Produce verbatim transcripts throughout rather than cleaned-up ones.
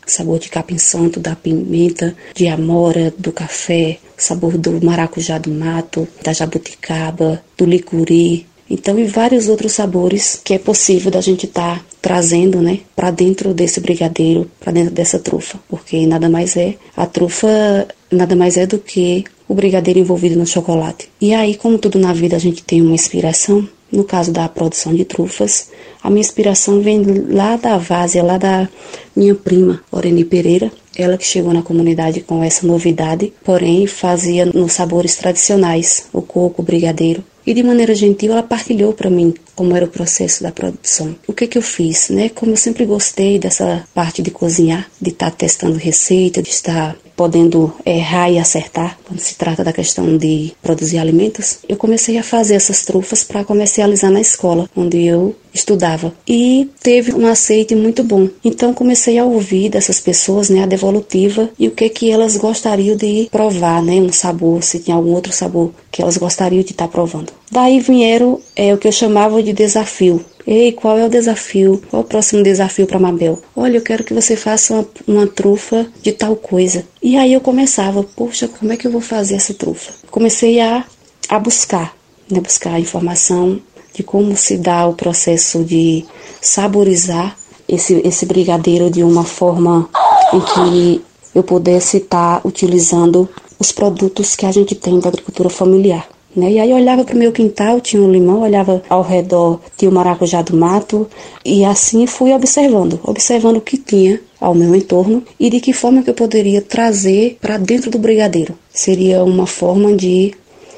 sabor de capim-santo, da pimenta, de amora, do café, sabor do maracujá do mato, da jabuticaba, do licuri. Então, e vários outros sabores que é possível da gente estar tá trazendo, né, para dentro desse brigadeiro, para dentro dessa trufa, porque nada mais é, a trufa nada mais é do que o brigadeiro envolvido no chocolate. E aí, como tudo na vida a gente tem uma inspiração, no caso da produção de trufas, a minha inspiração vem lá da Várzea, lá da minha prima, Oreni Pereira, ela que chegou na comunidade com essa novidade, porém fazia nos sabores tradicionais, o coco, o brigadeiro. E de maneira gentil ela partilhou para mim como era o processo da produção. O que que eu fiz, né? Como eu sempre gostei dessa parte de cozinhar, de estar tá testando receita, de estar podendo errar e acertar quando se trata da questão de produzir alimentos, eu comecei a fazer essas trufas para comercializar na escola onde eu estudava. E teve um aceite muito bom. Então comecei a ouvir dessas pessoas, né, a devolutiva e o que que elas gostariam de provar, né, um sabor, se tinha algum outro sabor que elas gostariam de estar provando. Daí vieram é, o que eu chamava de desafio. Ei, qual é o desafio? Qual é o próximo desafio para Mabel? Olha, eu quero que você faça uma, uma trufa de tal coisa. E aí eu começava, poxa, como é que eu vou fazer essa trufa? Comecei a, a buscar, né, buscar informação de como se dá o processo de saborizar esse, esse brigadeiro de uma forma em que eu pudesse estar utilizando os produtos que a gente tem da agricultura familiar. Né? E aí eu olhava para o meu quintal, tinha um limão, olhava ao redor, tinha o maracujá do mato, e assim fui observando, observando o que tinha ao meu entorno e de que forma que eu poderia trazer para dentro do brigadeiro. Seria uma forma de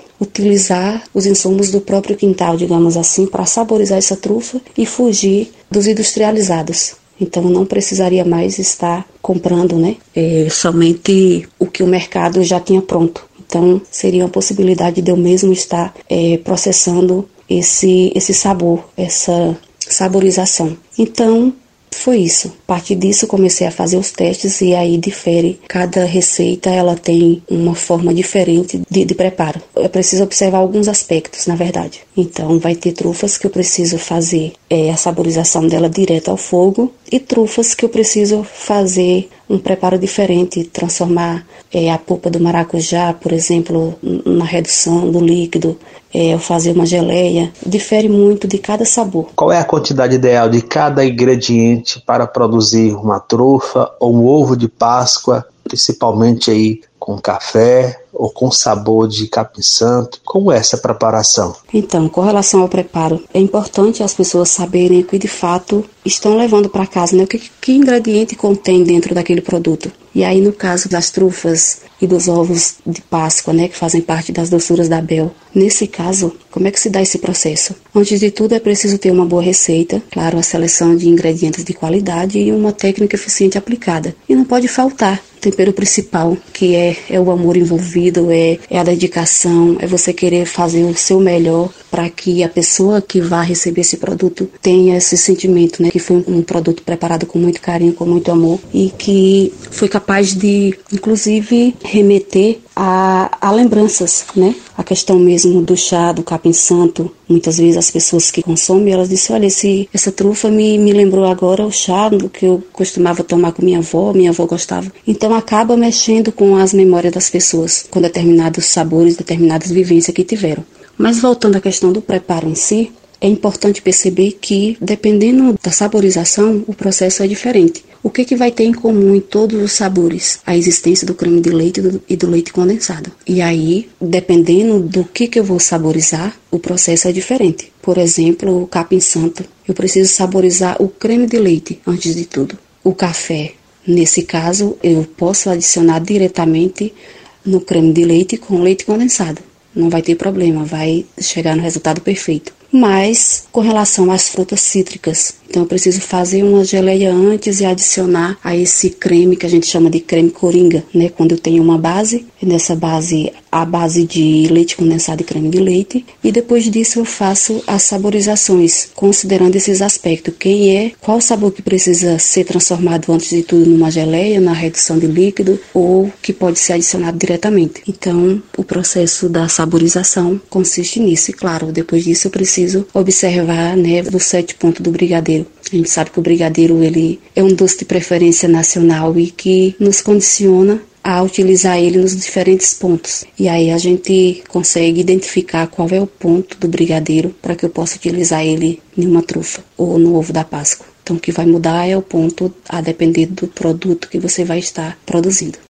utilizar os insumos do próprio quintal, digamos assim, para saborizar essa trufa e fugir dos industrializados. Então não precisaria mais estar comprando, né, é, somente o que o mercado já tinha pronto. Então, seria uma possibilidade de eu mesmo estar é, processando esse, esse sabor, essa saborização. Então, foi isso. A partir disso, comecei a fazer os testes e aí difere. Cada receita, ela tem uma forma diferente de, de preparo. Eu preciso observar alguns aspectos, na verdade. Então, vai ter trufas que eu preciso fazer é, a saborização dela direto ao fogo e trufas que eu preciso fazer um preparo diferente, transformar é, a polpa do maracujá, por exemplo, na redução do líquido, é, ou fazer uma geleia. Difere muito de cada sabor. Qual é a quantidade ideal de cada ingrediente para produzir uma trufa ou um ovo de Páscoa, principalmente aí com café ou com sabor de capim-santo? Como é essa preparação? Então, com relação ao preparo, é importante as pessoas saberem o que de fato estão levando para casa, né? O que, que ingrediente contém dentro daquele produto. E aí, no caso das trufas e dos ovos de Páscoa, né, que fazem parte das doçuras da Bel, nesse caso, como é que se dá esse processo? Antes de tudo, é preciso ter uma boa receita, claro, a seleção de ingredientes de qualidade e uma técnica eficiente aplicada. E não pode faltar o tempero principal, que é, é o amor envolvido, é, é a dedicação, é você querer fazer o seu melhor para que a pessoa que vai receber esse produto tenha esse sentimento, né, que foi um produto preparado com muito carinho, com muito amor e que foi capaz de, inclusive, remeter a, a lembranças, né? A questão mesmo do chá, do capim-santo. Muitas vezes as pessoas que consomem, elas dizem, olha, esse, essa trufa me, me lembrou agora o chá do que eu costumava tomar com minha avó, minha avó gostava. Então acaba mexendo com as memórias das pessoas, com determinados sabores, determinadas vivências que tiveram. Mas voltando à questão do preparo em si, é importante perceber que, dependendo da saborização, o processo é diferente. O que, que vai ter em comum em todos os sabores? A existência do creme de leite e do, e do leite condensado. E aí, dependendo do que, que eu vou saborizar, o processo é diferente. Por exemplo, o capim-santo. Eu preciso saborizar o creme de leite antes de tudo. O café, nesse caso, eu posso adicionar diretamente no creme de leite com leite condensado. Não vai ter problema, vai chegar no resultado perfeito. Mas com relação às frutas cítricas, então eu preciso fazer uma geleia antes e adicionar a esse creme que a gente chama de creme coringa, né? Quando eu tenho uma base, nessa base a base de leite condensado e creme de leite, e depois disso eu faço as saborizações, considerando esses aspectos, quem é, qual sabor que precisa ser transformado antes de tudo numa geleia, na redução de líquido, ou que pode ser adicionado diretamente. Então o processo da saborização consiste nisso, e claro, depois disso eu preciso observar, né, do sete pontos do brigadeiro, brigadeiro. A gente sabe que o brigadeiro ele é um doce de preferência nacional e que nos condiciona a utilizar ele nos diferentes pontos. E aí a gente consegue identificar qual é o ponto do brigadeiro para que eu possa utilizar ele em uma trufa ou no ovo da Páscoa. Então o que vai mudar é o ponto a depender do produto que você vai estar produzindo.